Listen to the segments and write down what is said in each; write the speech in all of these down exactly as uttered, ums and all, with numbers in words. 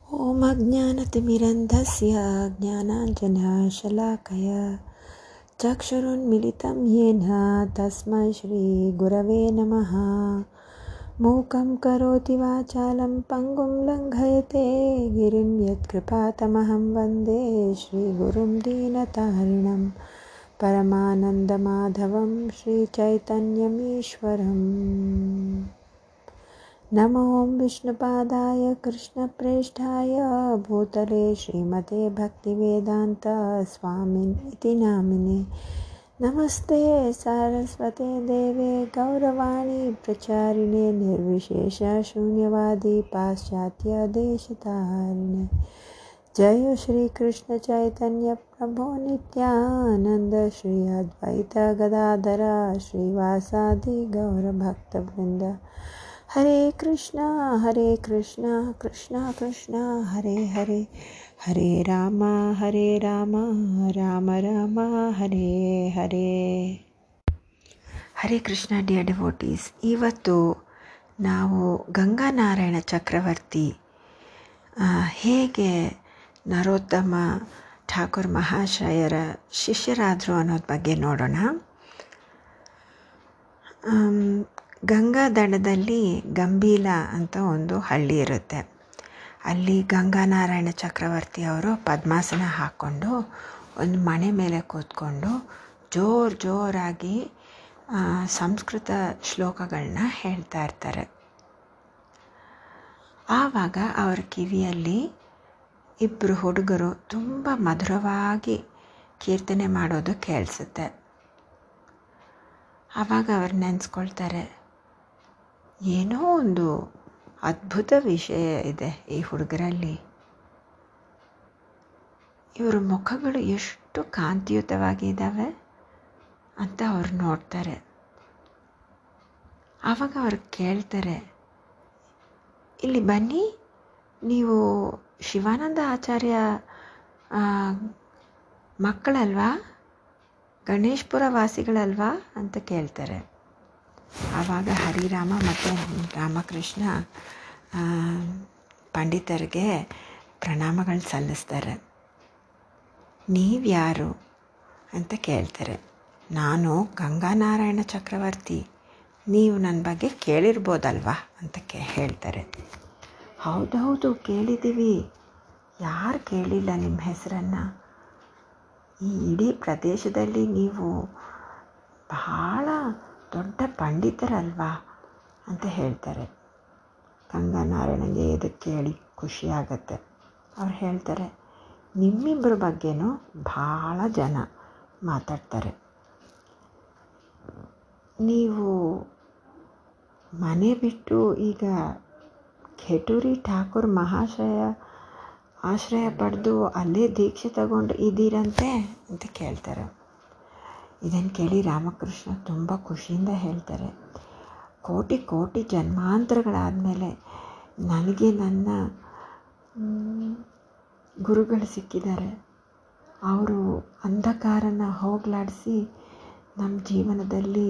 ಓಂ ಅಜ್ಞಾನತಿಮಿರಂಧಸ್ಯ ಜ್ಞಾನಾಂಜನಶಲಾಕಯ ಚಕ್ಷುರುನ್ಮಿಲಿತಂ ಯೇನ ತಸ್ಮೈ ಶ್ರೀಗುರವೇ ನಮಃ. ಮೂಕಂ ಕರೋತಿ ವಾಚಾಲಂ ಪಂಗುಂ ಲಂಘಯತೆ ಗಿರಿಂ ಯತ್ಕೃಪಾತಮಹಂ ವಂದೇ ಶ್ರೀಗುರುಂ ದೀನತಾರಿಣಂ ಪರಮಾನಂದಮಾಧವಂ ಶ್ರೀಚೈತನ್ಯಮೀಶ್ವರಂ. ನಮೋ ವಿಷ್ಣುಪಾದಾಯ ಕೃಷ್ಣಪ್ರೇಷ್ಠಾಯ ಭೂತಲೆ ಶ್ರೀಮತೆ ಭಕ್ತಿವೇದಾಂತ ಸ್ವಾಮಿನ್ ಇತಿ ನಾಮಿನೆ. ನಮಸ್ತೆ ಸಾರಸ್ವತೆ ದೇವೆ ಗೌರವಾಣಿ ಪ್ರಚಾರಿಣೆ ನಿರ್ವಿಶೇಷ ಶೂನ್ಯವಾದಿ ಪಾಶ್ಚಾತ್ಯ ದೇಶತಾರಿಣೆ. ಜಯ ಶ್ರೀ ಕೃಷ್ಣ ಚೈತನ್ಯ ಪ್ರಭೋ ನಿತ್ಯಾನಂದ ಶ್ರೀ ಅದ್ವೈತ ಗದಾಧರ ಶ್ರೀವಾಸಾದಿ ಗೌರಭಕ್ತವೃಂದ. ಹರೇ ಕೃಷ್ಣ ಹರೇ ಕೃಷ್ಣ ಕೃಷ್ಣ ಕೃಷ್ಣ ಹರೇ ಹರೇ, ಹರೇ ರಾಮ ಹರೇ ರಾಮ ರಾಮ ರಾಮ ಹರೇ ಹರೇ. ಹರೇ ಕೃಷ್ಣ ಡಿಯರ್ ಡಿವೋಟೀಸ್, ಇವತ್ತು ನಾವು ಗಂಗಾನಾರಾಯಣ ಚಕ್ರವರ್ತಿ ಹೇಗೆ ನರೋತ್ತಮ ಠಾಕೂರ್ ಮಹಾಶಯರ ಶಿಷ್ಯರಾದರು ಅನ್ನೋದ್ರ ಬಗ್ಗೆ ನೋಡೋಣ. ಗಂಗಾ ದಡದಲ್ಲಿ ಗಂಭೀಲ ಅಂತ ಒಂದು ಹಳ್ಳಿ ಇರುತ್ತೆ. ಅಲ್ಲಿ ಗಂಗಾನಾರಾಯಣ ಚಕ್ರವರ್ತಿ ಅವರು ಪದ್ಮಾಸನ ಹಾಕ್ಕೊಂಡು ಒಂದು ಮನೆ ಮೇಲೆ ಕೂತ್ಕೊಂಡು ಜೋರು ಜೋರಾಗಿ ಸಂಸ್ಕೃತ ಶ್ಲೋಕಗಳನ್ನ ಹೇಳ್ತಾ ಇರ್ತಾರೆ. ಆವಾಗ ಅವರ ಕಿವಿಯಲ್ಲಿ ಇಬ್ಬರು ಹುಡುಗರು ತುಂಬ ಮಧುರವಾಗಿ ಕೀರ್ತನೆ ಮಾಡೋದು ಕೇಳಿಸುತ್ತೆ. ಆವಾಗ ಅವ್ರು ನೆನೆಸ್ಕೊಳ್ತಾರೆ, ಏನೋ ಒಂದು ಅದ್ಭುತ ವಿಷಯ ಇದೆ ಈ ಹುಡುಗರಲ್ಲಿ. ಇವರ ಮುಖಗಳು ಎಷ್ಟು ಕಾಂತಿಯುತವಾಗಿದ್ದಾವೆ ಅಂತ ಅವ್ರು ನೋಡ್ತಾರೆ. ಆವಾಗ ಅವ್ರು ಕೇಳ್ತಾರೆ, ಇಲ್ಲಿ ಬನ್ನಿ, ನೀವು ಶಿವಾನಂದ ಆಚಾರ್ಯ ಮಕ್ಕಳಲ್ವಾ, ಗಣೇಶ್ಪುರ ವಾಸಿಗಳಲ್ವಾ ಅಂತ ಕೇಳ್ತಾರೆ. ಆವಾಗ ಹರಿರಾಮ ಮತ್ತು ರಾಮಕೃಷ್ಣ ಪಂಡಿತರಿಗೆ ಪ್ರಣಾಮಗಳು ಸಲ್ಲಿಸ್ತಾರೆ. ನೀವ್ಯಾರು ಅಂತ ಕೇಳ್ತಾರೆ. ನಾನು ಗಂಗಾನಾರಾಯಣ ಚಕ್ರವರ್ತಿ, ನೀವು ನನ್ನ ಬಗ್ಗೆ ಕೇಳಿರ್ಬೋದಲ್ವಾ ಅಂತ ಕೇ ಹೇಳ್ತಾರೆ. ಹೌದೌದು ಕೇಳಿದ್ದೀವಿ, ಯಾರು ಕೇಳಿಲ್ಲ ನಿಮ್ಮ ಹೆಸರನ್ನು, ಈ ಇಡೀ ಪ್ರದೇಶದಲ್ಲಿ ನೀವು ಬಹಳ ದೊಡ್ಡ ಪಂಡಿತರಲ್ವಾ ಅಂತ ಹೇಳ್ತಾರೆ. ಗಂಗಾನಾರಾಯಣಗೆ ಇದಕ್ಕೆ ಕೇಳಿ ಖುಷಿಯಾಗತ್ತೆ. ಅವ್ರು ಹೇಳ್ತಾರೆ, ನಿಮ್ಮಿಬ್ಬರ ಬಗ್ಗೆನೂ ಭಾಳ ಜನ ಮಾತಾಡ್ತಾರೆ. ನೀವು ಮನೆ ಬಿಟ್ಟು ಈಗ ಖೆಟೂರಿ ಠಾಕೂರ್ ಮಹಾಶಯ ಆಶ್ರಯ ಪಡೆದು ಅಲ್ಲೇ ದೀಕ್ಷೆ ತಗೊಂಡು ಇದ್ದೀರಂತೆ ಅಂತ ಕೇಳ್ತಾರೆ. ಇದನ್ನು ಕೇಳಿ ರಾಮಕೃಷ್ಣ ತುಂಬ ಖುಷಿಯಿಂದ ಹೇಳ್ತಾರೆ, ಕೋಟಿ ಕೋಟಿ ಜನ್ಮಾಂತರಗಳಾದಮೇಲೆ ನನಗೆ ನನ್ನ ಗುರುಗಳು ಸಿಕ್ಕಿದ್ದಾರೆ. ಅವರು ಅಂಧಕಾರನ ಹೋಗಲಾಡಿಸಿ ನಮ್ಮ ಜೀವನದಲ್ಲಿ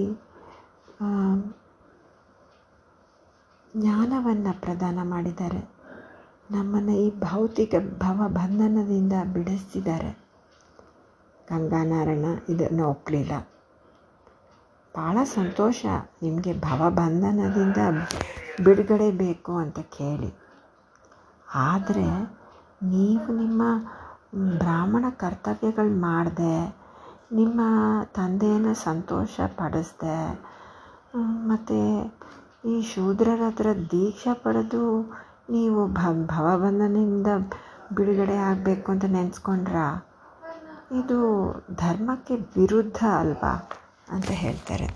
ಜ್ಞಾನವನ್ನು ಪ್ರದಾನ ಮಾಡಿದ್ದಾರೆ. ನಮ್ಮನ್ನು ಈ ಭೌತಿಕ ಭವ ಬಂಧನದಿಂದ ಬಿಡಿಸ್ತಿದ್ದಾರೆ. ಗಂಗಾನಾರಾಯಣ ಇದನ್ನು ಒಪ್ಪಲಿಲ್ಲ. ಭಾಳ ಸಂತೋಷ ನಿಮಗೆ ಭವಬಂಧನದಿಂದ ಬಿಡುಗಡೆ ಬೇಕು ಅಂತ ಕೇಳಿ, ಆದರೆ ನೀವು ನಿಮ್ಮ ಬ್ರಾಹ್ಮಣ ಕರ್ತವ್ಯಗಳು ಮಾಡದೆ, ನಿಮ್ಮ ತಂದೆಯನ್ನು ಸಂತೋಷ ಪಡಿಸ್ದೆ, ಮತ್ತು ಈ ಶೂದ್ರರ ಹತ್ರ ದೀಕ್ಷಾ ಪಡೆದು ನೀವು ಭ ಭವಬಂಧನದಿಂದ ಬಿಡುಗಡೆ ಆಗಬೇಕು ಅಂತ ನೆನೆಸ್ಕೊಂಡ್ರಾ, ಇದು ಧರ್ಮಕ್ಕೆ ವಿರುದ್ಧ ಅಲ್ವಾ ಅಂತ ಹೇಳ್ತಾರೆ.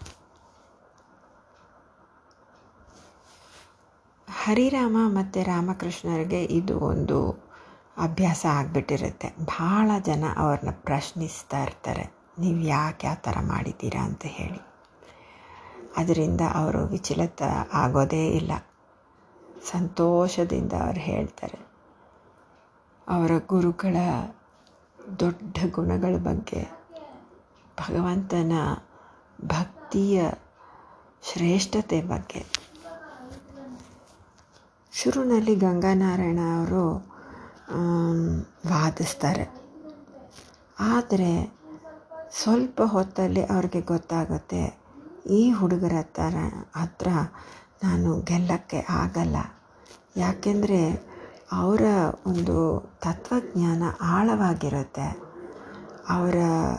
ಹರಿರಾಮ ಮತ್ತು ರಾಮಕೃಷ್ಣರಿಗೆ ಇದು ಒಂದು ಅಭ್ಯಾಸ ಆಗಿಬಿಟ್ಟಿರುತ್ತೆ. ಭಾಳ ಜನ ಅವ್ರನ್ನ ಪ್ರಶ್ನಿಸ್ತಾ ಇರ್ತಾರೆ, ನೀವು ಯಾಕೆ ಆ ಥರ ಮಾಡಿದ್ದೀರಾ ಅಂತ ಹೇಳಿ. ಅದರಿಂದ ಅವರು ವಿಚಲಿತ ಆಗೋದೇ ಇಲ್ಲ. ಸಂತೋಷದಿಂದ ಅವ್ರು ಹೇಳ್ತಾರೆ ಅವರ ಗುರುಗಳ ದೊಡ್ಡ ಗುಣಗಳ ಬಗ್ಗೆ, ಭಗವಂತನ ಭಕ್ತಿಯ ಶ್ರೇಷ್ಠತೆ ಬಗ್ಗೆ. ಶುರುವಿನಲ್ಲಿ ಗಂಗಾನಾರಾಯಣ ಅವರು ವಾದಿಸ್ತಾರೆ. ಆದರೆ ಸ್ವಲ್ಪ ಹೊತ್ತಲ್ಲಿ ಅವ್ರಿಗೆ ಗೊತ್ತಾಗುತ್ತೆ, ಈ ಹುಡುಗರ ಹತ್ರ ಹತ್ರ ನಾನು ಗೆಲ್ಲಕ್ಕೆ ಆಗಲ್ಲ. ಯಾಕೆಂದರೆ ಅವರ ಒಂದು ತತ್ವಜ್ಞಾನ ಆಳವಾಗಿರುತ್ತೆ, ಅವರ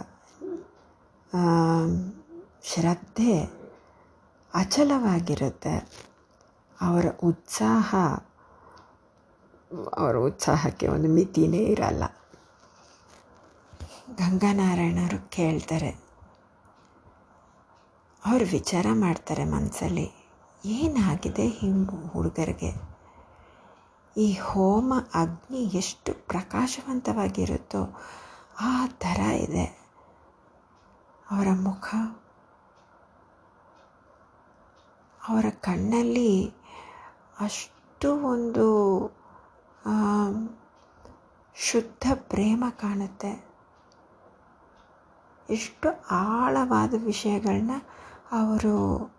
ಶ್ರದ್ಧೆ ಅಚಲವಾಗಿರುತ್ತೆ, ಅವರ ಉತ್ಸಾಹ ಅವರ ಉತ್ಸಾಹಕ್ಕೆ ಒಂದು ಮಿತಿನೇ ಇರಲ್ಲ. ಗಂಗಾನಾರಾಯಣರು ಕೇಳ್ತಾರೆ, ಅವರು ವಿಚಾರ ಮಾಡ್ತಾರೆ ಮನಸ್ಸಲ್ಲಿ, ಏನಾಗಿದೆ ಈ ಹುಡುಗರಿಗೆ? ಈ ಹೋಮ ಅಗ್ನಿ ಎಷ್ಟು ಪ್ರಕಾಶವಂತವಾಗಿರುತ್ತೋ ಆ ಥರ ಇದೆ ಅವರ ಮುಖ, ಅವರ ಕಣ್ಣಲ್ಲಿ ಅಷ್ಟು ಒಂದು ಶುದ್ಧ ಪ್ರೇಮ ಕಾಣುತ್ತೆ. ಎಷ್ಟು ಆಳವಾದ ವಿಷಯಗಳನ್ನ ಅವರು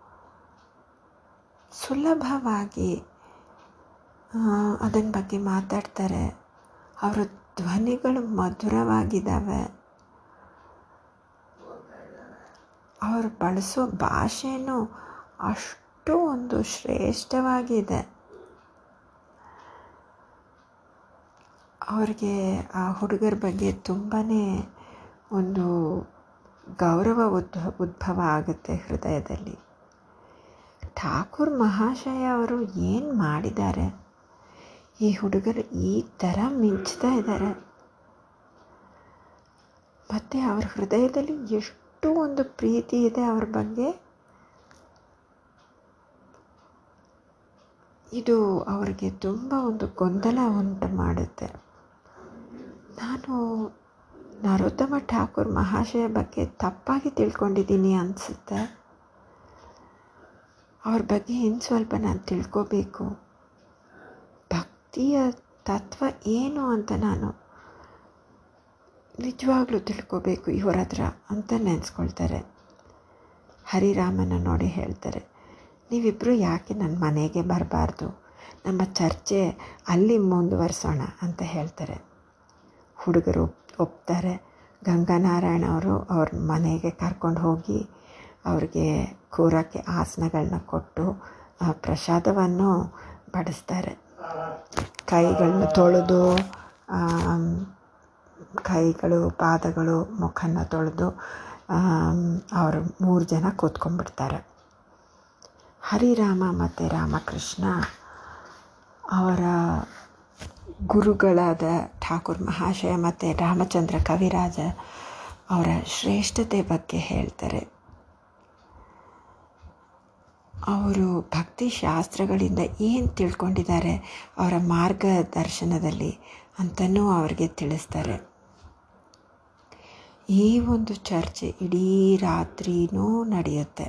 ಸುಲಭವಾಗಿ ಅದನ್ನ ಬಗ್ಗೆ ಮಾತಾಡ್ತಾರೆ. ಅವರ ಧ್ವನಿಗಳು ಮಧುರವಾಗಿದ್ದಾವೆ, ಅವರು ಬಳಸೋ ಭಾಷೆನೂ ಅಷ್ಟು ಒಂದು ಶ್ರೇಷ್ಠವಾಗಿದೆ. ಅವ್ರಿಗೆ ಆ ಹುಡುಗರ ಬಗ್ಗೆ ತುಂಬಾ ಒಂದು ಗೌರವ ಉದ್ಭ ಉದ್ಭವ ಆಗುತ್ತೆ ಹೃದಯದಲ್ಲಿ. ಠಾಕೂರ್ ಮಹಾಶಯ ಅವರು ಏನು ಮಾಡಿದ್ದಾರೆ, ಈ ಹುಡುಗರು ಈ ಥರ ಮಿಂಚ್ತಾ ಇದ್ದಾರೆ. ಮತ್ತು ಅವ್ರ ಹೃದಯದಲ್ಲಿ ಎಷ್ಟು ಒಂದು ಪ್ರೀತಿ ಇದೆ ಅವ್ರ ಬಗ್ಗೆ. ಇದು ಅವರಿಗೆ ತುಂಬ ಒಂದು ಗೊಂದಲ ಉಂಟು ಮಾಡುತ್ತೆ. ನಾನು ನರೋತ್ತಮ ಠಾಕೂರ್ ಮಹಾಶಯ ಬಗ್ಗೆ ತಪ್ಪಾಗಿ ತಿಳ್ಕೊಂಡಿದ್ದೀನಿ ಅನಿಸುತ್ತೆ. ಅವ್ರ ಬಗ್ಗೆ ಇನ್ನು ಸ್ವಲ್ಪ ನಾನು ತಿಳ್ಕೋಬೇಕು, ಭಕ್ತಿಯ ತತ್ವ ಏನು ಅಂತ ನಾನು ನಿಜವಾಗ್ಲೂ ತಿಳ್ಕೋಬೇಕು ಇವರ ಹತ್ರ ಅಂತ ನೆನೆಸ್ಕೊಳ್ತಾರೆ. ಹರಿರಾಮನ ನೋಡಿ ಹೇಳ್ತಾರೆ, ನೀವಿಬ್ಬರು ಯಾಕೆ ನನ್ನ ಮನೆಗೆ ಬರಬಾರ್ದು, ನಮ್ಮ ಚರ್ಚೆ ಅಲ್ಲಿ ಮುಂದುವರಿಸೋಣ ಅಂತ ಹೇಳ್ತಾರೆ. ಹುಡುಗರು ಒಪ್ತಾರೆ. ಗಂಗಾನಾರಾಯಣ ಅವರು ಅವ್ರ ಮನೆಗೆ ಕರ್ಕೊಂಡು ಹೋಗಿ ಅವ್ರಿಗೆ ಕೂರಕ್ಕೆ ಆಸನಗಳನ್ನ ಕೊಟ್ಟು ಪ್ರಸಾದವನ್ನು ಬಡಿಸ್ತಾರೆ. ಕೈಗಳನ್ನ ತೊಳೆದು ಕೈಗಳು ಪಾದಗಳು ಮುಖನ ತೊಳೆದು ಅವರು ಮೂರು ಜನ ಕೂತ್ಕೊಂಡ್ಬಿಡ್ತಾರೆ. ಹರಿರಾಮ ಮತ್ತು ರಾಮಕೃಷ್ಣ ಅವರ ಗುರುಗಳಾದ ಠಾಕೂರ್ ಮಹಾಶಯ ಮತ್ತು ರಾಮಚಂದ್ರ ಕವಿರಾಜ ಅವರ ಶ್ರೇಷ್ಠತೆ ಬಗ್ಗೆ ಹೇಳ್ತಾರೆ. ಅವರು ಭಕ್ತಿ ಶಾಸ್ತ್ರಗಳಿಂದ ಏನು ತಿಳ್ಕೊಂಡಿದ್ದಾರೆ ಅವರ ಮಾರ್ಗದರ್ಶನದಲ್ಲಿ ಅಂತಲೂ ಅವರಿಗೆ ತಿಳಿಸ್ತಾರೆ. ಈ ಒಂದು ಚರ್ಚೆ ಇಡೀ ರಾತ್ರಿನೂ ನಡೆಯುತ್ತೆ.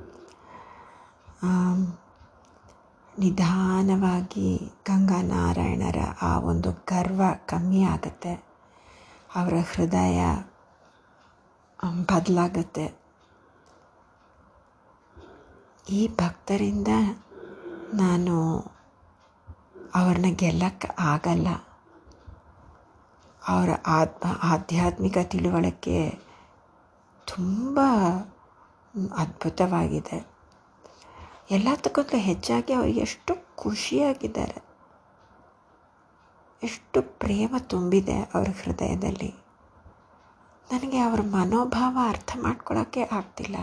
ನಿಧಾನವಾಗಿ ಗಂಗಾನಾರಾಯಣರ ಆ ಒಂದು ಗರ್ವ ಕಮ್ಮಿ ಆಗುತ್ತೆ, ಅವರ ಹೃದಯ ಬದಲಾಗುತ್ತೆ. ಈ ಭಕ್ತರಿಂದ ನಾನು ಅವ್ರನ್ನ ಗೆಲ್ಲಕ್ಕೆ ಆಗಲ್ಲ. ಅವರ ಆತ್ಮ ಆಧ್ಯಾತ್ಮಿಕ ತಿಳುವಳಿಕೆ ತುಂಬ ಅದ್ಭುತವಾಗಿದೆ. ಎಲ್ಲದಕ್ಕಿಂತ ಹೆಚ್ಚಾಗಿ ಅವರು ಎಷ್ಟು ಖುಷಿಯಾಗಿದ್ದಾರೆ, ಎಷ್ಟು ಪ್ರೇಮ ತುಂಬಿದೆ ಅವರ ಹೃದಯದಲ್ಲಿ. ನನಗೆ ಅವರ ಮನೋಭಾವ ಅರ್ಥ ಮಾಡ್ಕೊಳ್ಳೋಕ್ಕೆ ಆಗ್ತಿಲ್ಲ.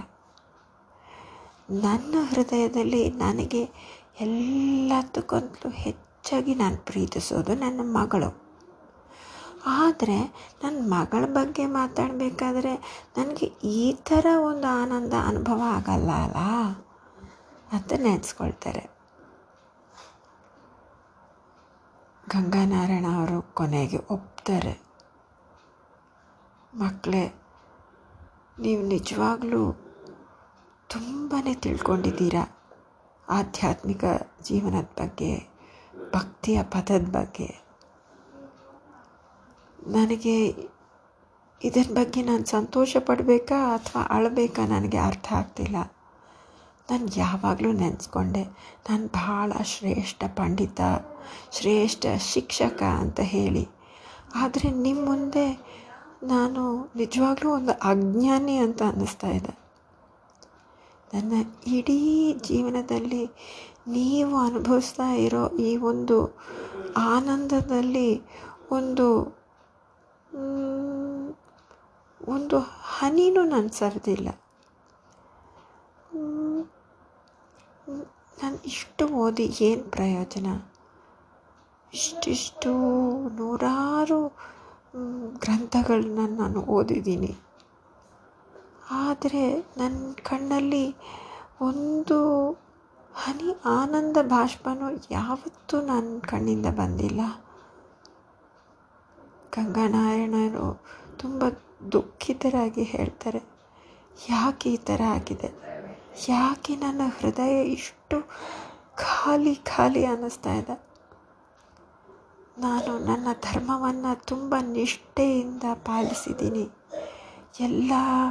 ನನ್ನ ಹೃದಯದಲ್ಲಿ ನನಗೆ ಎಲ್ಲದಕ್ಕಿಂತಲೂ ಹೆಚ್ಚಾಗಿ ನಾನು ಪ್ರೀತಿಸೋದು ನನ್ನ ಮಗಳು. ಆದರೆ ನನ್ನ ಮಗಳ ಬಗ್ಗೆ ಮಾತಾಡಬೇಕಾದ್ರೆ ನನಗೆ ಈ ಥರ ಒಂದು ಆನಂದ ಅನುಭವ ಆಗಲ್ಲ ಅಲ್ಲ ಅಂತ ನೆನೆಸ್ಕೊಳ್ತಾರೆ. ಗಂಗಾನಾರಾಯಣ ಅವರು ಕೊನೆಗೆ ಒಪ್ತಾರೆ. ಮಕ್ಕಳೇ, ನೀವು ನಿಜವಾಗ್ಲೂ ತುಂಬಾ ತಿಳ್ಕೊಂಡಿದ್ದೀರ ಆಧ್ಯಾತ್ಮಿಕ ಜೀವನದ ಬಗ್ಗೆ, ಭಕ್ತಿಯ ಪದದ ಬಗ್ಗೆ. ನನಗೆ ಇದರ ಬಗ್ಗೆ ನಾನು ಸಂತೋಷ ಪಡಬೇಕಾ ಅಥವಾ ಅಳಬೇಕಾ ನನಗೆ ಅರ್ಥ ಆಗ್ತಿಲ್ಲ. ನಾನು ಯಾವಾಗಲೂ ನೆನೆಸ್ಕೊಂಡೆ ನಾನು ಭಾಳ ಶ್ರೇಷ್ಠ ಪಂಡಿತ, ಶ್ರೇಷ್ಠ ಶಿಕ್ಷಕ ಅಂತ ಹೇಳಿ. ಆದರೆ ನಿಮ್ಮ ಮುಂದೆ ನಾನು ನಿಜವಾಗ್ಲೂ ಒಂದು ಅಜ್ಞಾನಿ ಅಂತ ಅನ್ನಿಸ್ತಾ ಇದೆ. ನನ್ನ ಇಡೀ ಜೀವನದಲ್ಲಿ ನೀವು ಅನುಭವಿಸ್ತಾ ಇರೋ ಈ ಒಂದು ಆನಂದದಲ್ಲಿ ಒಂದು ಒಂದು ಹನಿನೂ ನಾನು ಸರಿದಿಲ್ಲ. ನಾನು ಇಷ್ಟು ಓದಿ ಏನು ಪ್ರಯೋಜನ? ಇಷ್ಟಿಷ್ಟು ನೂರಾರು ಗ್ರಂಥಗಳನ್ನ ನಾನು ಓದಿದ್ದೀನಿ. ಆದರೆ ನನ್ನ ಕಣ್ಣಲ್ಲಿ ಒಂದು ಹನಿ ಆನಂದ ಬಾಷ್ಪನೂ ಯಾವತ್ತೂ ನನ್ನ ಕಣ್ಣಿಂದ ಬಂದಿಲ್ಲ. ಗಂಗಾನಾರಾಯಣರು ತುಂಬ ದುಃಖಿತರಾಗಿ ಹೇಳ್ತಾರೆ, ಯಾಕೆ ಈ ಥರ ಆಗಿದೆ? ಯಾಕೆ ನನ್ನ ಹೃದಯ ಇಷ್ಟು ಖಾಲಿ ಖಾಲಿ ಅನ್ನಿಸ್ತಾ ಇದೆ? ನಾನು ನನ್ನ ಧರ್ಮವನ್ನು ತುಂಬ ನಿಷ್ಠೆಯಿಂದ ಪಾಲಿಸಿದ್ದೀನಿ, ಎಲ್ಲ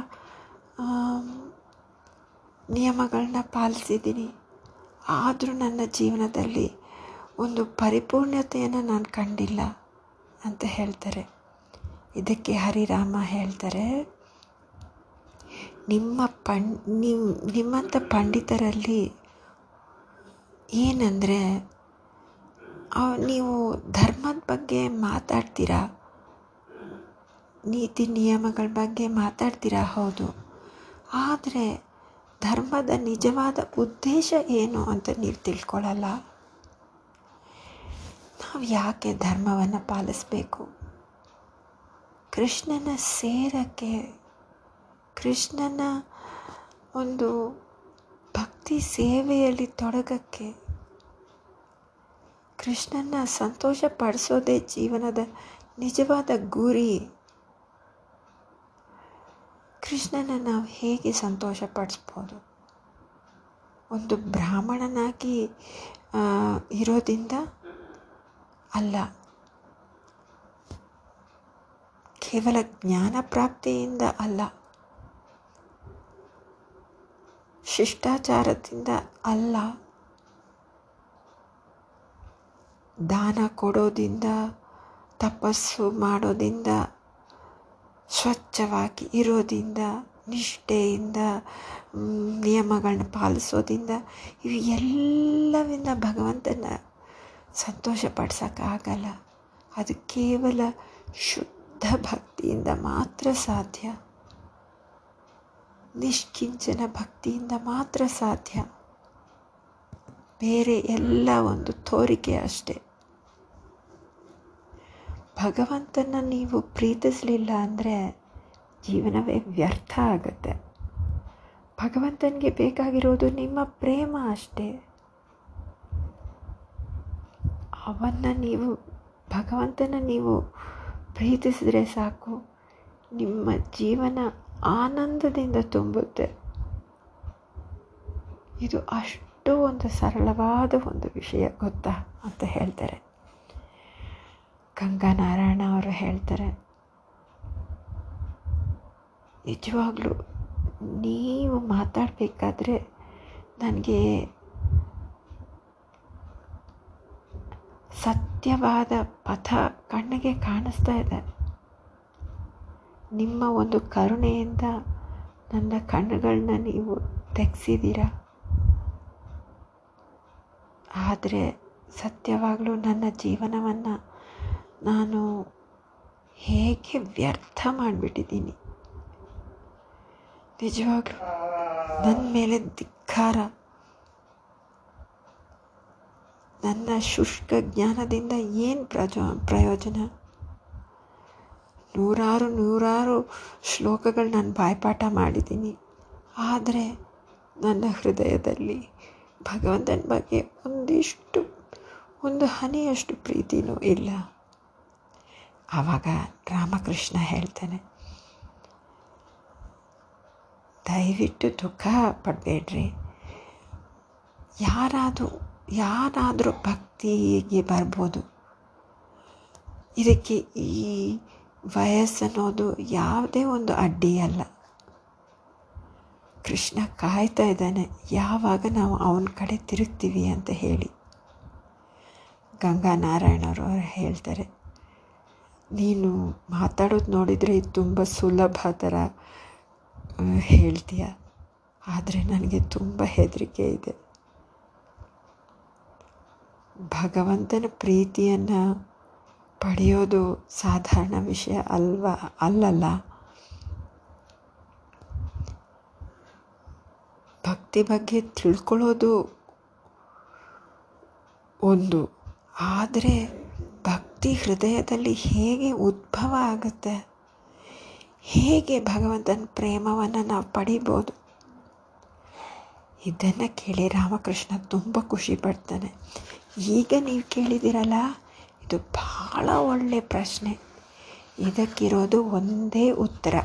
ನಿಯಮಗಳನ್ನ ಪಾಲಿಸಿದ್ದೀನಿ. ಆದರೂ ನನ್ನ ಜೀವನದಲ್ಲಿ ಒಂದು ಪರಿಪೂರ್ಣತೆಯನ್ನು ನಾನು ಕಂಡಿಲ್ಲ ಅಂತ ಹೇಳ್ತಾರೆ. ಇದಕ್ಕೆ ಹರಿರಾಮ ಹೇಳ್ತಾರೆ, ನಿಮ್ಮ ಪಂ ನಿಮ್ಮ ನಿಮ್ಮಂಥ ಪಂಡಿತರಲ್ಲಿ ಏನಂದರೆ ನೀವು ಧರ್ಮದ ಬಗ್ಗೆ ಮಾತಾಡ್ತೀರಾ, ನೀತಿ ನಿಯಮಗಳ ಬಗ್ಗೆ ಮಾತಾಡ್ತೀರಾ, ಹೌದು. ಆದರೆ ಧರ್ಮದ ನಿಜವಾದ ಉದ್ದೇಶ ಏನು ಅಂತ ನೀವು ತಿಳ್ಕೊಳ್ಳಲ್ಲ. ನಾವು ಯಾಕೆ ಧರ್ಮವನ್ನು ಪಾಲಿಸಬೇಕು? ಕೃಷ್ಣನ ಸೇರಕ್ಕೆ, ಕೃಷ್ಣನ ಒಂದು ಭಕ್ತಿ ಸೇವೆಯಲ್ಲಿ ತೊಡಗಕ್ಕೆ, ಕೃಷ್ಣನ ಸಂತೋಷ ಪಡಿಸೋದೇ ಜೀವನದ ನಿಜವಾದ ಗುರಿ. ಕೃಷ್ಣನ ನಾವು ಹೇಗೆ ಸಂತೋಷ ಪಡಿಸ್ಬೋದು? ಒಂದು ಬ್ರಾಹ್ಮಣನಾಗಿ ಇರೋದ್ರಿಂದ ಅಲ್ಲ, ಕೇವಲ ಜ್ಞಾನ ಪ್ರಾಪ್ತಿಯಿಂದ ಅಲ್ಲ, ಶಿಷ್ಟಾಚಾರದಿಂದ ಅಲ್ಲ, ದಾನ ಕೊಡೋದಿಂದ, ತಪಸ್ಸು ಮಾಡೋದಿಂದ, ಸ್ವಚ್ಛವಾಗಿ ಇರೋದಿಂದ, ನಿಷ್ಠೆಯಿಂದ, ನಿಯಮಗಳನ್ನ ಪಾಲಿಸೋದ್ರಿಂದ, ಇವು ಎಲ್ಲವಿಂದ ಭಗವಂತನ ಸಂತೋಷ ಪಡಿಸೋಕ್ಕಾಗಲ್ಲ. ಅದು ಕೇವಲ ಶುದ್ಧ ಭಕ್ತಿಯಿಂದ ಮಾತ್ರ ಸಾಧ್ಯ, ನಿಷ್ಕಿಂಚನ ಭಕ್ತಿಯಿಂದ ಮಾತ್ರ ಸಾಧ್ಯ. ಬೇರೆ ಎಲ್ಲ ಒಂದು ತೋರಿಕೆ ಅಷ್ಟೆ. ಭಗವಂತನ ನೀವು ಪ್ರೀತಿಸಲಿಲ್ಲ ಅಂದರೆ ಜೀವನವೇ ವ್ಯರ್ಥ ಆಗುತ್ತೆ. ಭಗವಂತನಿಗೆ ಬೇಕಾಗಿರೋದು ನಿಮ್ಮ ಪ್ರೇಮ ಅಷ್ಟೇ. ಅವನ್ನ ನೀವು ಭಗವಂತನ ನೀವು ಪ್ರೀತಿಸಿದ್ರೆ ಸಾಕು, ನಿಮ್ಮ ಜೀವನ ಆನಂದದಿಂದ ತುಂಬುತ್ತೆ. ಇದು ಅಷ್ಟು ಒಂದು ಸರಳವಾದ ಒಂದು ವಿಷಯ ಗೊತ್ತಾ ಅಂತ ಹೇಳ್ತಾರೆ. ಗಂಗಾನಾರಾಯಣ ಅವರು ಹೇಳ್ತಾರೆ, ನಿಜವಾಗ್ಲೂ ನೀವು ಮಾತಾಡಬೇಕಾದ್ರೆ ನನಗೆ ಸತ್ಯವಾದ ಪಥ ಕಣ್ಣಿಗೆ ಕಾಣಿಸ್ತಾ ಇದೆ. ನಿಮ್ಮ ಒಂದು ಕರುಣೆಯಿಂದ ನನ್ನ ಕಣ್ಣುಗಳನ್ನ ನೀವು ತೆಗೆಸಿದ್ದೀರ. ಆದರೆ ಸತ್ಯವಾಗಲೂ ನನ್ನ ಜೀವನವನ್ನು ನಾನು ಹೇಗೆ ವ್ಯರ್ಥ ಮಾಡಿಬಿಟ್ಟಿದ್ದೀನಿ. ನಿಜವಾಗ್ಲೂ ನನ್ನ ಮೇಲೆ ಧಿಕ್ಕಾರ. ನನ್ನ ಶುಷ್ಕ ಜ್ಞಾನದಿಂದ ಏನು ಪ್ರಜೋ ಪ್ರಯೋಜನ? ನೂರಾರು ನೂರಾರು ಶ್ಲೋಕಗಳು ನಾನು ಬಾಯ್ಪಾಠ ಮಾಡಿದ್ದೀನಿ, ಆದರೆ ನನ್ನ ಹೃದಯದಲ್ಲಿ ಭಗವಂತನ ಬಗ್ಗೆ ಒಂದಿಷ್ಟು ಒಂದು ಹನಿಯಷ್ಟು ಪ್ರೀತಿನೂ ಇಲ್ಲ. ಆವಾಗ ರಾಮಕೃಷ್ಣ ಹೇಳ್ತಾನೆ, ದಯವಿಟ್ಟು ದುಃಖ ಪಡಬೇಡ್ರಿ. ಯಾರಾದರೂ ಯಾರಾದರೂ ಭಕ್ತಿಗೆ ಬರ್ಬೋದು. ಇದಕ್ಕೆ ಈ ವಯಸ್ಸನ್ನೋದು ಯಾವುದೇ ಒಂದು ಅಡ್ಡಿ ಅಲ್ಲ. ಕೃಷ್ಣ ಕಾಯ್ತಾ ಇದ್ದಾನೆ ಯಾವಾಗ ನಾವು ಅವನ ಕಡೆ ತಿರುಗ್ತೀವಿ ಅಂತ ಹೇಳಿ. ಗಂಗಾನಾರಾಯಣವರು ಹೇಳ್ತಾರೆ, ನೀನು ಮಾತಾಡೋದು ನೋಡಿದರೆ ಇದು ತುಂಬ ಸುಲಭ ಥರ ಹೇಳ್ತೀಯ, ಆದರೆ ನನಗೆ ತುಂಬ ಹೆದರಿಕೆ ಇದೆ. ಭಗವಂತನ ಪ್ರೀತಿಯನ್ನು ಪಡೆಯೋದು ಸಾಧಾರಣ ವಿಷಯ ಅಲ್ವಾ ಅಲ್ಲಲ್ಲ. ಭಕ್ತಿ ಬಗ್ಗೆ ತಿಳ್ಕೊಳ್ಳೋದು ಒಂದು, ಆದರೆ ಭಕ್ತಿ ಹೃದಯದಲ್ಲಿ ಹೇಗೆ ಉದ್ಭವ ಆಗುತ್ತೆ, ಹೇಗೆ ಭಗವಂತನ ಪ್ರೇಮವನ್ನು ನಾವು ಪಡಿಬೋದು, ಇದನ್ನು ಕೇಳಿ ರಾಮಕೃಷ್ಣ ತುಂಬ ಖುಷಿ ಪಡ್ತಾನೆ. ಈಗ ನೀವು ಕೇಳಿದಿರಲ್ಲ, ಇದು ಭಾಳ ಒಳ್ಳೆಯ ಪ್ರಶ್ನೆ. ಇದಕ್ಕಿರೋದು ಒಂದೇ ಉತ್ತರ.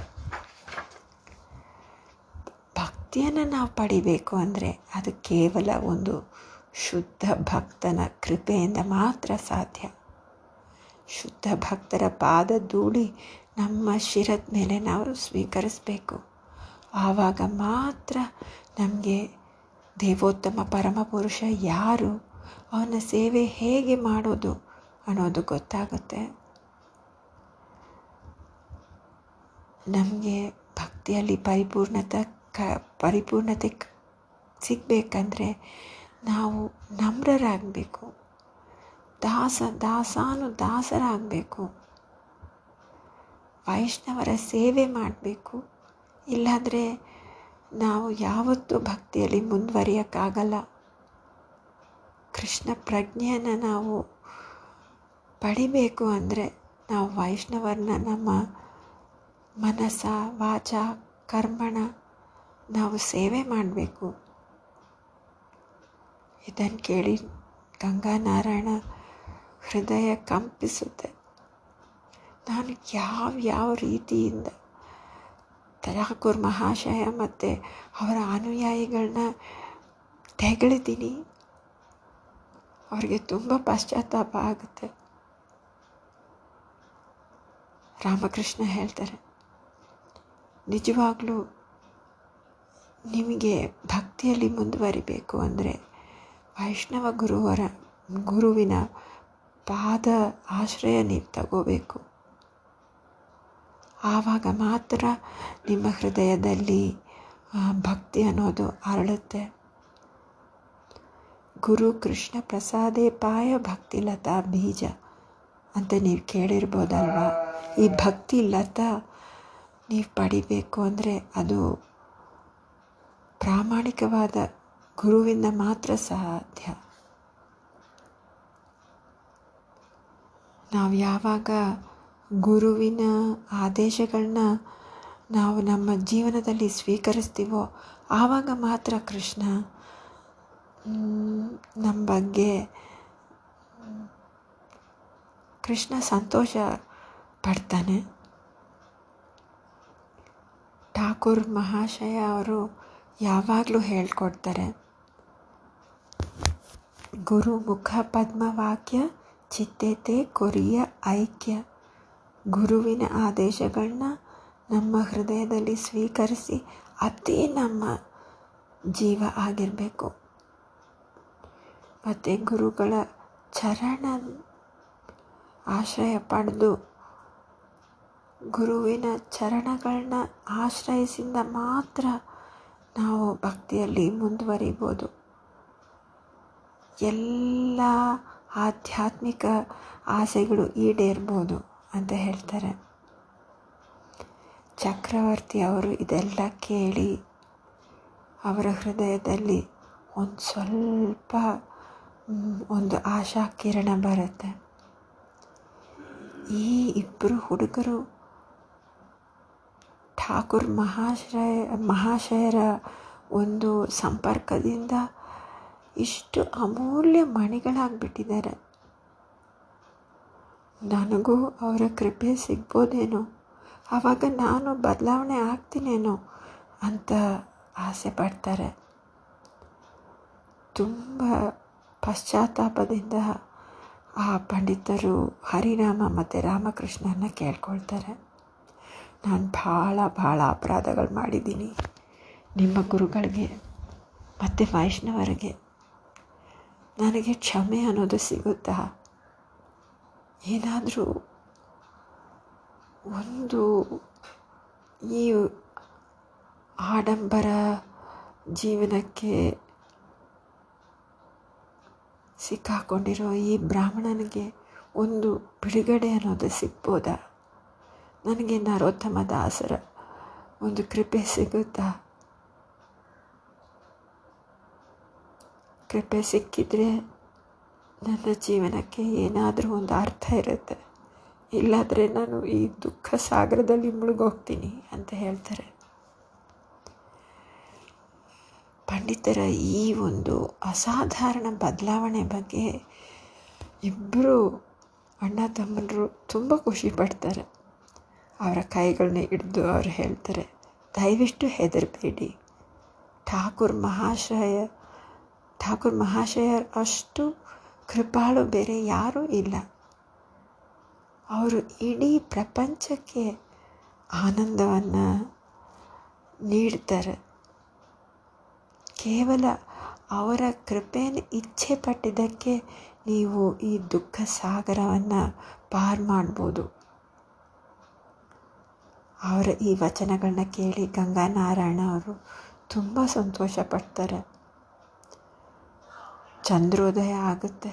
ಭಕ್ತಿಯನ್ನು ನಾವು ಪಡಿಬೇಕು ಅಂದರೆ ಅದು ಕೇವಲ ಒಂದು ಶುದ್ಧ ಭಕ್ತನ ಕೃಪೆಯಿಂದ ಮಾತ್ರ ಸಾಧ್ಯ. ಶುದ್ಧ ಭಕ್ತರ ಪಾದ ಧೂಳಿ ನಮ್ಮ ಶಿರದ ಮೇಲೆ ನಾವು ಸ್ವೀಕರಿಸಬೇಕು. ಆವಾಗ ಮಾತ್ರ ನಮಗೆ ದೇವೋತ್ತಮ ಪರಮಪುರುಷ ಯಾರು, ಅವನ ಸೇವೆ ಹೇಗೆ ಮಾಡೋದು ಅನ್ನೋದು ಗೊತ್ತಾಗುತ್ತೆ. ನಮಗೆ ಭಕ್ತಿಯಲ್ಲಿ ಪರಿಪೂರ್ಣತೆ ಕ ಪರಿಪೂರ್ಣತೆ ಸಿಗಬೇಕಂದ್ರೆ ನಾವು ನಮ್ರರಾಗಬೇಕು, ದಾಸ ದಾಸಾನು ದಾಸರಾಗಬೇಕು, ವೈಷ್ಣವರ ಸೇವೆ ಮಾಡಬೇಕು. ಇಲ್ಲಾಂದರೆ ನಾವು ಯಾವತ್ತೂ ಭಕ್ತಿಯಲ್ಲಿ ಮುಂದುವರಿಯೋಕ್ಕಾಗಲ್ಲ. ಕೃಷ್ಣ ಪ್ರಜ್ಞೆಯನ್ನು ನಾವು ಪಡಿಬೇಕು ಅಂದರೆ ನಾವು ವೈಷ್ಣವರನ್ನ ನಮ್ಮ ಮನಸ್ಸ ವಾಚ ಕರ್ಮಣ ನಾವು ಸೇವೆ ಮಾಡಬೇಕು. ಇದನ್ನು ಕೇಳಿ ಗಂಗಾನಾರಾಯಣ ಹೃದಯ ಕಂಪಿಸುತ್ತೆ. ನಾನು ಯಾವ ಯಾವ ರೀತಿಯಿಂದ ಠಾಕೂರ್ ಮಹಾಶಯ ಮತ್ತು ಅವರ ಅನುಯಾಯಿಗಳನ್ನ ತೆಗಳಿದ್ದೀನಿ. ಅವರಿಗೆ ತುಂಬ ಪಶ್ಚಾತ್ತಾಪ ಆಗುತ್ತೆ. ರಾಮಕೃಷ್ಣ ಹೇಳ್ತಾರೆ, ನಿಜವಾಗ್ಲೂ ನಿಮಗೆ ಭಕ್ತಿಯಲ್ಲಿ ಮುಂದುವರಿಬೇಕು ಅಂದರೆ ವೈಷ್ಣವ ಗುರುವರ ಗುರುವಿನ ಪಾದ ಆಶ್ರಯ ನೀವು ತಗೋಬೇಕು. ಆವಾಗ ಮಾತ್ರ ನಿಮ್ಮ ಹೃದಯದಲ್ಲಿ ಭಕ್ತಿ ಅನ್ನೋದು ಅರಳುತ್ತೆ. ಗುರು ಕೃಷ್ಣ ಪ್ರಸಾದೇ ಪಾಯ ಭಕ್ತಿ ಲತಾ ಬೀಜ ಅಂತ ನೀವು ಕೇಳಿರ್ಬೋದಲ್ವ. ಈ ಭಕ್ತಿ ಲತಾ ನೀವು ಪಡಿಬೇಕು ಅಂದರೆ ಅದು ಪ್ರಾಮಾಣಿಕವಾದ ಗುರುವಿಂದ ಮಾತ್ರ ಸಾಧ್ಯ. ನಾವು ಯಾವಾಗ ಗುರುವಿನ ಆದೇಶಗಳನ್ನ ನಾವು ನಮ್ಮ ಜೀವನದಲ್ಲಿ ಸ್ವೀಕರಿಸ್ತೀವೋ ಆವಾಗ ಮಾತ್ರ ಕೃಷ್ಣ ನಮ್ಮ ಬಗ್ಗೆ ಕೃಷ್ಣ ಸಂತೋಷ ಪಡ್ತಾನೆ. ಠಾಕೂರ್ ಮಹಾಶಯ ಅವರು ಯಾವಾಗಲೂ ಹೇಳ್ಕೊಡ್ತಾರೆ, ಗುರು ಮುಖ ಪದ್ಮವಾಕ್ಯ ಚಿತ್ತೇತೆ ಕೊರಿಯ ಐಕ್ಯ. ಗುರುವಿನ ಆದೇಶಗಳನ್ನ ನಮ್ಮ ಹೃದಯದಲ್ಲಿ ಸ್ವೀಕರಿಸಿ ಅದೇ ನಮ್ಮ ಜೀವ ಆಗಿರಬೇಕು. ಮತ್ತು ಗುರುಗಳ ಚರಣ ಆಶ್ರಯ ಪಡೆದು ಗುರುವಿನ ಚರಣಗಳನ್ನ ಆಶ್ರಯಿಸಿದ ಮಾತ್ರ ನಾವು ಭಕ್ತಿಯಲ್ಲಿ ಮುಂದುವರಿಬೋದು. ಎಲ್ಲ ಆಧ್ಯಾತ್ಮಿಕ ಆಸೆಗಳು ಈಡೇರ್ಬೋದು ಅಂತ ಹೇಳ್ತಾರೆ. ಚಕ್ರವರ್ತಿ ಅವರು ಇದೆಲ್ಲ ಕೇಳಿ ಅವರ ಹೃದಯದಲ್ಲಿ ಒಂದು ಸ್ವಲ್ಪ ಒಂದು ಆಶಾ ಕಿರಣ ಬರುತ್ತೆ. ಈ ಇಬ್ಬರು ಹುಡುಗರು ಠಾಕೂರ್ ಮಹಾಶಯ ಮಹಾಶಯರ ಒಂದು ಸಂಪರ್ಕದಿಂದ ಇಷ್ಟು ಅಮೂಲ್ಯ ಮಣಿಗಳಾಗಿಬಿಟ್ಟಿದ್ದಾರೆ. ನನಗೂ ಅವರ ಕೃಪೆ ಸಿಗ್ಬೋದೇನೋ, ಆವಾಗ ನಾನು ಬದಲಾವಣೆ ಆಗ್ತೀನೇನೋ ಅಂತ ಆಸೆ ಪಡ್ತಾರೆ. ತುಂಬ ಪಶ್ಚಾತ್ತಾಪದಿಂದ ಆ ಪಂಡಿತರು ಹರಿನಾಮ ಮತ್ತು ರಾಮಕೃಷ್ಣನ ಕೇಳ್ಕೊಳ್ತಾರೆ. ನಾನು ಭಾಳ ಭಾಳ ಅಪರಾಧಗಳು ಮಾಡಿದ್ದೀನಿ, ನಿಮ್ಮ ಗುರುಗಳಿಗೆ ಮತ್ತು ವೈಷ್ಣವರಿಗೆ ನನಗೆ ಕ್ಷಮೆ ಅನ್ನೋದು ಸಿಗುತ್ತಾ? ಏನಾದರೂ ಒಂದು ಈ ಆಡಂಬರ ಜೀವನಕ್ಕೆ ಸಿಕ್ಕಾಕೊಂಡಿರೋ ಈ ಬ್ರಾಹ್ಮಣನಿಗೆ ಒಂದು ಬಿಡುಗಡೆ ಅನ್ನೋದು ಸಿಗ್ಬೋದಾ? ನನಗೆ ನರೋತ್ತಮ ದಾಸರ ಒಂದು ಕೃಪೆ ಸಿಗುತ್ತಾ? ಕೃಪೆ ಸಿಕ್ಕಿದರೆ ನನ್ನ ಜೀವನಕ್ಕೆ ಏನಾದರೂ ಒಂದು ಅರ್ಥ ಇರುತ್ತೆ, ಇಲ್ಲಾದರೆ ನಾನು ಈ ದುಃಖ ಸಾಗರದಲ್ಲಿ ಮುಳುಗೋಗ್ತೀನಿ ಅಂತ ಹೇಳ್ತಾರೆ. ಪಂಡಿತರ ಈ ಒಂದು ಅಸಾಧಾರಣ ಬದಲಾವಣೆ ಬಗ್ಗೆ ಇಬ್ಬರು ಅಣ್ಣ ತಮ್ಮಂದರು ತುಂಬ ಖುಷಿ ಪಡ್ತಾರೆ. ಅವರ ಕೈಗಳನ್ನ ಹಿಡಿದು ಅವರು ಹೇಳ್ತಾರೆ, ದಯವಿಟ್ಟು ಹೆದರಬೇಡಿ, ಠಾಕೂರ್ ಮಹಾಶಯ ಠಾಕೂರ್ ಮಹಾಶಯರ ಅಷ್ಟು ಕೃಪಾಳು ಬೇರೆ ಯಾರೂ ಇಲ್ಲ. ಅವರು ಇಡೀ ಪ್ರಪಂಚಕ್ಕೆ ಆನಂದವನ್ನು ನೀಡ್ತಾರೆ. ಕೇವಲ ಅವರ ಕೃಪೆಯನ್ನು ಇಚ್ಛೆ ಪಟ್ಟಿದ್ದಕ್ಕೆ ನೀವು ಈ ದುಃಖ ಸಾಗರವನ್ನು ಪಾರು ಮಾಡ್ಬೋದು. ಅವರ ಈ ವಚನಗಳನ್ನ ಕೇಳಿ ಗಂಗಾನಾರಾಯಣ ಅವರು ತುಂಬ ಸಂತೋಷ ಪಡ್ತಾರೆ. ಚಂದ್ರೋದಯ ಆಗುತ್ತೆ.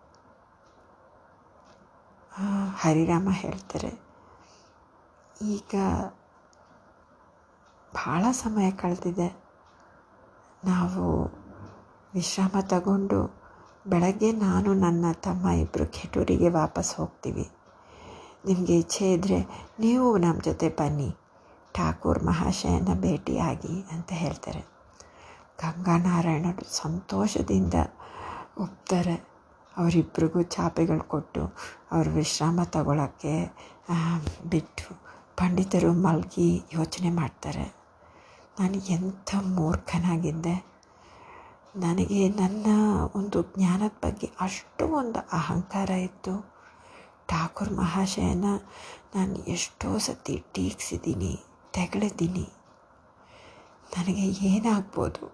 ಹರಿರಾಮ ಹೇಳ್ತಾರೆ, ಈಗ ಭಾಳ ಸಮಯ ಕಳೆದಿದೆ, ನಾವು ವಿಶ್ರಾಮ ತಗೊಂಡು ಬೆಳಗ್ಗೆ ನಾನು ನನ್ನ ತಮ್ಮ ಇಬ್ಬರು ಕೆಟೂರಿಗೆ ವಾಪಸ್ ಹೋಗ್ತೀವಿ. ನಿಮಗೆ ಇಚ್ಛೆ ಇದ್ದರೆ ನೀವು ನಮ್ಮ ಜೊತೆ ಬನ್ನಿ, ಠಾಕೂರ್ ಮಹಾಶಯನ ಭೇಟಿಯಾಗಿ ಅಂತ ಹೇಳ್ತಾರೆ. ಗಂಗಾನಾರಾಯಣರು ಸಂತೋಷದಿಂದ ಒಪ್ತಾರೆ. ಅವರಿಬ್ಬರಿಗೂ ಚಾಪೆಗಳು ಕೊಟ್ಟು ಅವರು ವಿಶ್ರಾಮ ತಗೊಳ್ಳೋಕ್ಕೆ ಬಿಟ್ಟು ಪಂಡಿತರು ಮಲಗಿ ಯೋಚನೆ ಮಾಡ್ತಾರೆ, ನಾನು ಎಂಥ ಮೂರ್ಖನಾಗಿದ್ದೆ, ನನಗೆ ನನ್ನ ಒಂದು ಜ್ಞಾನದ ಬಗ್ಗೆ ಅಷ್ಟು ಒಂದು ಅಹಂಕಾರ ಇತ್ತು. ಠಾಕೂರ್ ಮಹಾಶಯನ ನಾನು ಎಷ್ಟೋ ಸತಿ ಟೀಕಿಸಿದ್ದೀನಿ, ತೆಗಳಿದ್ದೀನಿ, ನನಗೆ ಏನಾಗ್ಬೋದು?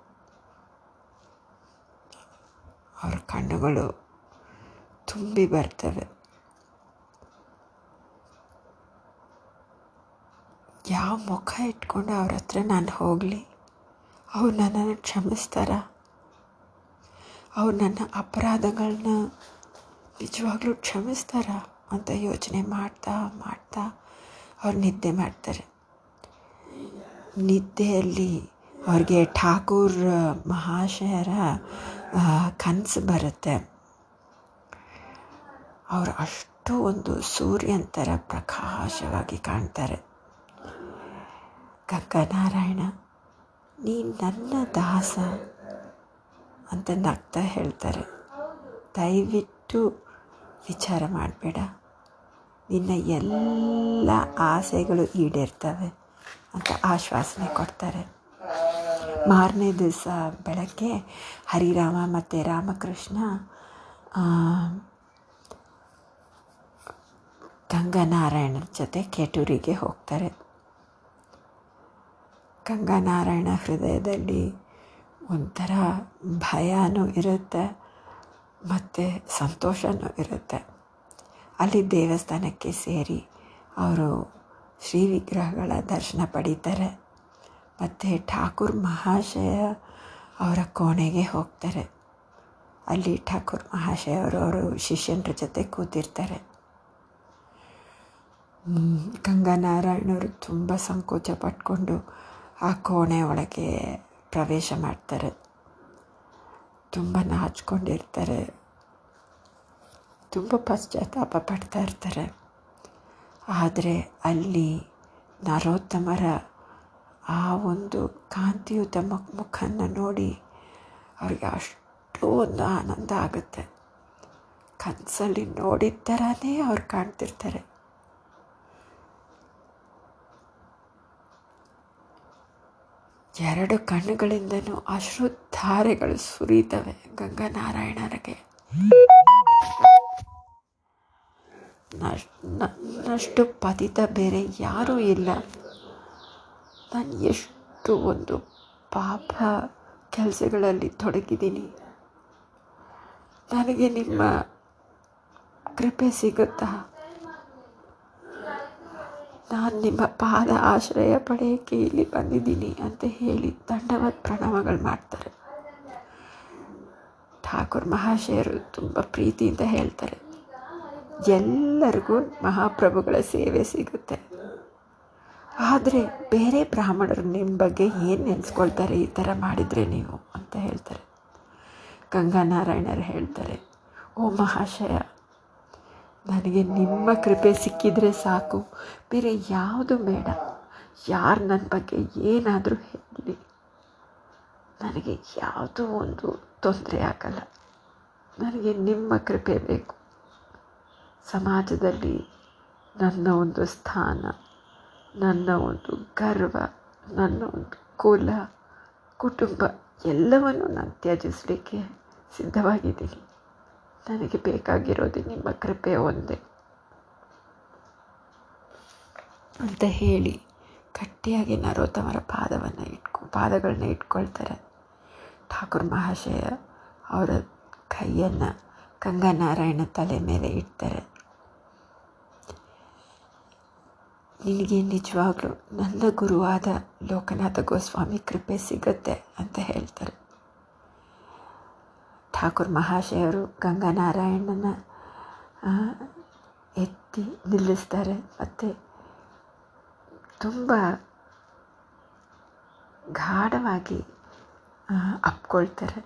ಅವ್ರ ಕಣ್ಣುಗಳು ತುಂಬಿ ಬರ್ತವೆ. ಯಾವ ಮುಖ ಇಟ್ಕೊಂಡು ಅವ್ರ ಹತ್ರ ನಾನು ಹೋಗಲಿ? ಅವ್ರು ನನ್ನನ್ನು ಕ್ಷಮಿಸ್ತಾರ? ಅವ್ರು ನನ್ನ ಅಪರಾಧಗಳನ್ನ ನಿಜವಾಗ್ಲೂ ಕ್ಷಮಿಸ್ತಾರ ಅಂತ ಯೋಚನೆ ಮಾಡ್ತಾ ಮಾಡ್ತಾ ಅವ್ರು ನಿದ್ದೆ ಮಾಡ್ತಾರೆ. ನಿದ್ದೆಯಲ್ಲಿ ಅವ್ರಿಗೆ ಠಾಕೂರ್ ಮಹಾಶಯರ ಕನಸು ಬರುತ್ತೆ. ಅವರು ಅಷ್ಟು ಒಂದು ಸೂರ್ಯನ ಥರ ಪ್ರಕಾಶವಾಗಿ ಕಾಣ್ತಾರೆ. ಗಂಗಾನಾರಾಯಣ, ನೀನು ನನ್ನ ದಾಸ ಅಂತ ನಗ್ತಾ ಹೇಳ್ತಾರೆ, ದಯವಿಟ್ಟು ವಿಚಾರ ಮಾಡಬೇಡ, ನಿನ್ನ ಎಲ್ಲ ಆಸೆಗಳು ಈಡೇರ್ತವೆ ಅಂತ ಆಶ್ವಾಸನೆ ಕೊಡ್ತಾರೆ. ಮಾರನೇ ದಿವಸ ಬೆಳಗ್ಗೆ ಹರಿರಾಮ ಮತ್ತು ರಾಮಕೃಷ್ಣ ಗಂಗಾನಾರಾಯಣರ ಜೊತೆ ಕೆಟೂರಿಗೆ ಹೋಗ್ತಾರೆ. ಗಂಗಾನಾರಾಯಣ ಹೃದಯದಲ್ಲಿ ಒಂಥರ ಭಯನೂ ಇರುತ್ತೆ ಮತ್ತು ಸಂತೋಷವೂ ಇರುತ್ತೆ. ಅಲ್ಲಿ ದೇವಸ್ಥಾನಕ್ಕೆ ಸೇರಿ ಅವರು ಶ್ರೀ ವಿಗ್ರಹಗಳ ದರ್ಶನ ಪಡೀತಾರೆ ಮತ್ತು ಠಾಕೂರ್ ಮಹಾಶಯ ಅವರ ಕೋಣೆಗೆ ಹೋಗ್ತಾರೆ. ಅಲ್ಲಿ ಠಾಕೂರ್ ಮಹಾಶಯ ಅವರು ಅವರು ಶಿಷ್ಯನ ಜೊತೆ ಕೂತಿರ್ತಾರೆ. ಗಂಗಾನಾರಾಯಣವರು ತುಂಬ ಸಂಕೋಚ ಪಟ್ಕೊಂಡು ಆ ಕೋಣೆ ಒಳಗೆ ಪ್ರವೇಶ ಮಾಡ್ತಾರೆ. ತುಂಬ ನಾಚಿಕೊಂಡಿರ್ತಾರೆ, ತುಂಬ ಪಶ್ಚಾತ್ತಾಪ ಪಡ್ತಾ ಇರ್ತಾರೆ. ಆದರೆ ಅಲ್ಲಿ ನರೋತ್ತಮರ ಆ ಒಂದು ಕಾಂತಿಯುತ ಮುಖನ ನೋಡಿ ಅವ್ರಿಗೆ ಅಷ್ಟು ಒಂದು ಆನಂದ ಆಗುತ್ತೆ. ಕನಸಲ್ಲಿ ನೋಡಿದ ಥರನೇ ಅವ್ರು ಕಾಣ್ತಿರ್ತಾರೆ. ಎರಡು ಕಣ್ಣುಗಳಿಂದನೂ ಅಶ್ರುಧಾರೆಗಳು ಸುರಿತವೆ ಗಂಗಾನಾರಾಯಣರಿಗೆ. ನನ್ನಷ್ಟು ಪತಿತ ಬೇರೆ ಯಾರೂ ಇಲ್ಲ. ನಾನು ಎಷ್ಟು ಒಂದು ಪಾಪ ಕೆಲಸಗಳಲ್ಲಿ ತೊಡಗಿದ್ದೀನಿ. ನನಗೆ ನಿಮ್ಮ ಕೃಪೆ ಸಿಗುತ್ತಾ? ನಾನು ನಿಮ್ಮ ಪಾದ ಆಶ್ರಯ ಪಡೆಯೋಕ್ಕೆ ಇಲ್ಲಿ ಬಂದಿದ್ದೀನಿ ಅಂತ ಹೇಳಿ ದಂಡವತ್ ಪ್ರಣಾಮಗಳು ಮಾಡ್ತಾರೆ. ಠಾಕೂರ್ ಮಹಾಶಯರು ತುಂಬ ಪ್ರೀತಿಯಿಂದ ಹೇಳ್ತಾರೆ, ಎಲ್ಲರಿಗೂ ಮಹಾಪ್ರಭುಗಳ ಸೇವೆ ಸಿಗುತ್ತೆ. ಆದರೆ ಬೇರೆ ಬ್ರಾಹ್ಮಣರು ನಿಮ್ಮ ಬಗ್ಗೆ ಏನು ನೆನೆಸ್ಕೊಳ್ತಾರೆ ಈ ಥರ ಮಾಡಿದರೆ ನೀವು ಅಂತ ಹೇಳ್ತಾರೆ. ಗಂಗಾನಾರಾಯಣರು ಹೇಳ್ತಾರೆ, ಓ ಮಹಾಶಯ, ನನಗೆ ನಿಮ್ಮ ಕೃಪೆ ಸಿಕ್ಕಿದರೆ ಸಾಕು, ಬೇರೆ ಯಾವುದು ಬೇಡ. ಯಾರು ನನ್ನ ಬಗ್ಗೆ ಏನಾದರೂ ಹೇಳಲಿ, ನನಗೆ ಯಾವುದೂ ಒಂದು ತೊಂದರೆ ಆಗಲ್ಲ. ನನಗೆ ನಿಮ್ಮ ಕೃಪೆ ಬೇಕು. ಸಮಾಜದಲ್ಲಿ ನನ್ನ ಒಂದು ಸ್ಥಾನ, ನನ್ನ ಒಂದು ಗರ್ವ, ನನ್ನ ಒಂದು ಕುಲ, ಕುಟುಂಬ ಎಲ್ಲವನ್ನು ನಾನು ತ್ಯಜಿಸಲಿಕ್ಕೆ ಸಿದ್ಧವಾಗಿದ್ದೀನಿ. ನನಗೆ ಬೇಕಾಗಿರೋದು ನಿಮ್ಮ ಕೃಪೆ ಒಂದೇ ಅಂತ ಹೇಳಿ ಗಟ್ಟಿಯಾಗಿ ನರೋತ್ತಮರ ಪಾದವನ್ನು ಇಟ್ಕೊ ಪಾದಗಳನ್ನ ಇಟ್ಕೊಳ್ತಾರೆ. ಠಾಕೂರ್ ಮಹಾಶಯ ಅವರ ಕೈಯನ್ನು ಗಂಗಾನಾರಾಯಣ ತಲೆ ಮೇಲೆ ಇಡ್ತಾರೆ. ನಿನಗೆ ನಿಜವಾಗ್ಲೂ ನನ್ನ ಗುರುವಾದ ಲೋಕನಾಥ ಗೋಸ್ವಾಮಿ ಕೃಪೆ ಸಿಗುತ್ತೆ ಅಂತ ಹೇಳ್ತಾರೆ. ಠಾಕೂರ್ ಮಹಾಶಯರು ಗಂಗಾನಾರಾಯಣನ ಎತ್ತಿ ನಿಲ್ಲಿಸ್ತಾರೆ ಮತ್ತು ತುಂಬ ಗಾಢವಾಗಿ ಅಪ್ಕೊಳ್ತಾರೆ.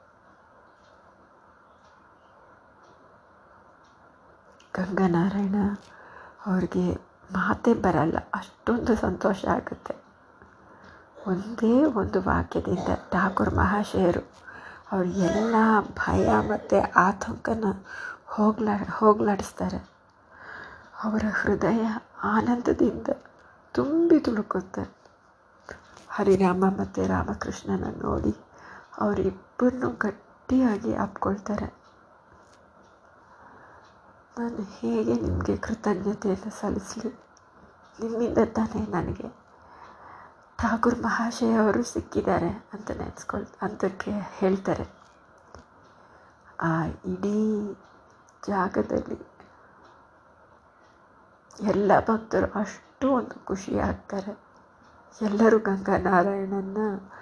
ಗಂಗಾನಾರಾಯಣ ಅವ್ರಿಗೆ ಮಾತೇ ಬರಲ್ಲ, ಅಷ್ಟೊಂದು ಸಂತೋಷ ಆಗುತ್ತೆ. ಒಂದೇ ಒಂದು ವಾಕ್ಯದಿಂದ ಠಾಕೂರ್ ಮಹಾಶಯರು ಅವ್ರ ಎಲ್ಲ ಭಯ ಮತ್ತು ಆತಂಕನ ಹೋಗ್ಲಾ ಹೋಗ್ಲಾಡಿಸ್ತಾರೆ. ಅವರ ಹೃದಯ ಆನಂದದಿಂದ ತುಂಬಿ ತುಳುಕುತ್ತೆ. ಹರಿರಾಮ ಮತ್ತು ರಾಮಕೃಷ್ಣನ ನೋಡಿ ಅವರಿಬ್ಬರನ್ನು ಗಟ್ಟಿಯಾಗಿ ಅಪ್ಕೊಳ್ತಾರೆ. ನಾನು ಹೇಗೆ ನಿಮಗೆ ಕೃತಜ್ಞತೆಯನ್ನು ಸಲ್ಲಿಸಲಿ? ನಿಮ್ಮಿಂದ ತಾನೇ ನನಗೆ ಠಾಕೂರ್ ಮಹಾಶಯ ಅವರು ಸಿಕ್ಕಿದ್ದಾರೆ ಅಂತ ನೆನೆಸ್ಕೊಳ್ ಅಂತಕ್ಕೆ ಹೇಳ್ತಾರೆ. ಆ ಇಡೀ ಜಾಗದಲ್ಲಿ ಎಲ್ಲ ಭಕ್ತರು ಅಷ್ಟು ಒಂದು ಖುಷಿ ಆಗ್ತಾರೆ. ಎಲ್ಲರೂ ಗಂಗಾನಾರಾಯಣನ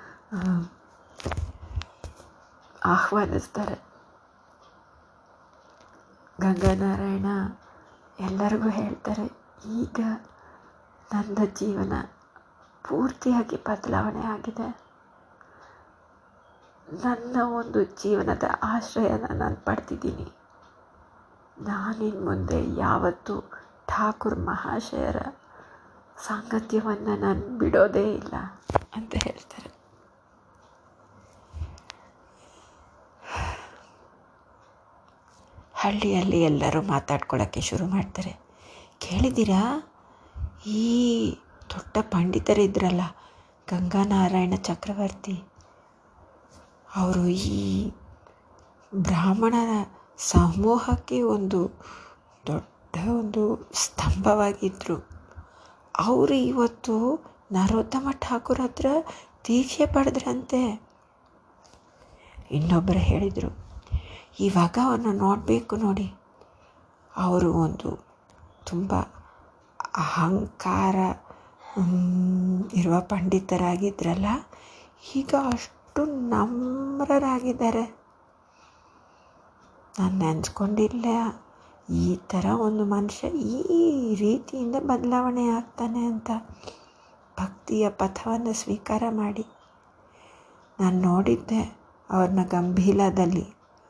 ಆಹ್ವಾನಿಸ್ತಾರೆ. ಗಂಗಾನಾರಾಯಣ ಎಲ್ಲರಿಗೂ ಹೇಳ್ತಾರೆ, ಈಗ ನನ್ನ ಜೀವನ ಪೂರ್ತಿಯಾಗಿ ಬದಲಾವಣೆ ಆಗಿದೆ. ನನ್ನ ಒಂದು ಜೀವನದ ಆಶ್ರಯನ ನಾನು ಪಡ್ತಿದ್ದೀನಿ. ನಾನಿನ್ನು ಮುಂದೆ ಯಾವತ್ತೂ ಠಾಕೂರ್ ಮಹಾಶಯರ ಸಾಂಗತ್ಯವನ್ನು ನಾನು ಬಿಡೋದೇ ಇಲ್ಲ ಅಂತ ಹೇಳ್ತಾರೆ. ಹಳ್ಳಿಯಲ್ಲಿ ಎಲ್ಲರೂ ಮಾತಾಡ್ಕೊಳ್ಳೋಕ್ಕೆ ಶುರು ಮಾಡ್ತಾರೆ. ಕೇಳಿದ್ದೀರಾ, ಈ ದೊಡ್ಡ ಪಂಡಿತರಿದ್ರಲ್ಲ ಗಂಗಾನಾರಾಯಣ ಚಕ್ರವರ್ತಿ, ಅವರು ಈ ಬ್ರಾಹ್ಮಣರ ಸಮೂಹಕ್ಕೆ ಒಂದು ದೊಡ್ಡ ಒಂದು ಸ್ತಂಭವಾಗಿದ್ದರು. ಅವರು ಇವತ್ತು ನರೋತ್ತಮ ಠಾಕೂರ್ ಹತ್ರ ದೀಕ್ಷೆ ಪಡೆದ್ರಂತೆ. ಇನ್ನೊಬ್ಬರು ಹೇಳಿದರು, ಇವಾಗ ಅವನ್ನ ನೋಡಬೇಕು ನೋಡಿ, ಅವರು ಒಂದು ತುಂಬ ಅಹಂಕಾರ ಇರುವ ಪಂಡಿತರಾಗಿದ್ರಲ್ಲ, ಈಗ ಅಷ್ಟು ನಮ್ರರಾಗಿದ್ದಾರೆ. ನಾನು ನೆನೆಸ್ಕೊಂಡಿಲ್ಲ ಈ ಥರ ಒಂದು ಮನುಷ್ಯ ಈ ರೀತಿಯಿಂದ ಬದಲಾವಣೆ ಆಗ್ತಾನೆ ಅಂತ. ಭಕ್ತಿಯ ಪಥವನ್ನು ಸ್ವೀಕಾರ ಮಾಡಿ ನಾನು ನೋಡಿದ್ದೆ ಅವ್ರನ್ನ ಗಂಭೀರದಲ್ಲಿ.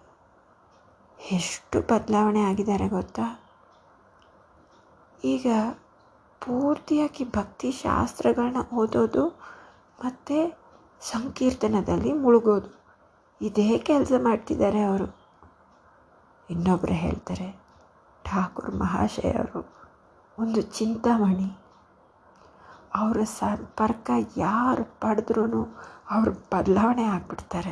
ಎಷ್ಟು ಬದಲಾವಣೆ ಆಗಿದ್ದಾರೆ ಗೊತ್ತಾ? ಈಗ ಪೂರ್ತಿಯಾಗಿ ಭಕ್ತಿ ಶಾಸ್ತ್ರಗಳನ್ನ ಓದೋದು ಮತ್ತು ಸಂಕೀರ್ತನದಲ್ಲಿ ಮುಳುಗೋದು, ಇದೇ ಕೆಲಸ ಮಾಡ್ತಿದ್ದಾರೆ ಅವರು. ಇನ್ನೊಬ್ಬರು ಹೇಳ್ತಾರೆ, ಠಾಕೂರ್ ಮಹಾಶಯರು ಒಂದು ಚಿಂತಾಮಣಿ. ಅವರ ಸಂಪರ್ಕ ಯಾರು ಪಡೆದ್ರೂ ಅವರು ಬದಲಾವಣೆ ಆಗಿಬಿಡ್ತಾರೆ.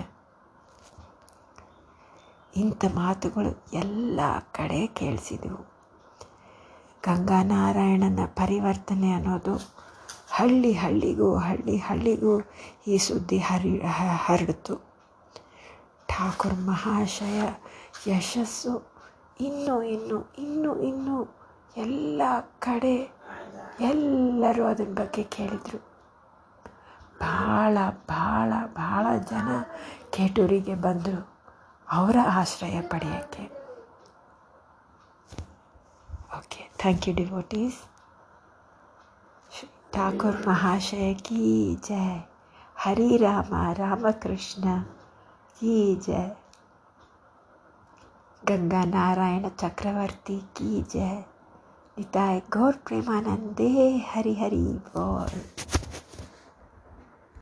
ಇಂಥ ಮಾತುಗಳು ಎಲ್ಲ ಕಡೆ ಕೇಳಿಸಿದೆವು. ಗಂಗಾನಾರಾಯಣನ ಪರಿವರ್ತನೆ ಅನ್ನೋದು ಹಳ್ಳಿ ಹಳ್ಳಿಗೂ ಹಳ್ಳಿ ಹಳ್ಳಿಗೂ ಈ ಸುದ್ದಿ ಹರಿ ಹರಡಿತು. ಠಾಕೂರ್ ಮಹಾಶಯ ಯಶಸ್ಸು ಇನ್ನೂ ಇನ್ನೂ ಇನ್ನೂ ಇನ್ನೂ ಎಲ್ಲ ಕಡೆ ಎಲ್ಲರೂ ಅದರ ಬಗ್ಗೆ ಕೇಳಿದರು. ಭಾಳ ಭಾಳ ಭಾಳ ಜನ ಕೇಟೂರಿಗೆ ಬಂದರು ಅವರ ಆಶ್ರಯ ಪಡೆಯೋಕ್ಕೆ. Okay, thank you devotees. Thakur Mahashay ಕೀ ಜಯ. ಹರಿರಾಮ ರಾಮಕೃಷ್ಣ ಕೀ ಜಯ. ಗಂಗಾ ನಾರಾಯಣ ಚಕ್ರವರ್ತಿ ಕೀ ಜಯ. ನಿತಾಯ್ ಗೌರ್ ಪ್ರೇಮಾನಂದೇ ಹರಿ ಹರಿ ಬೋಲ್.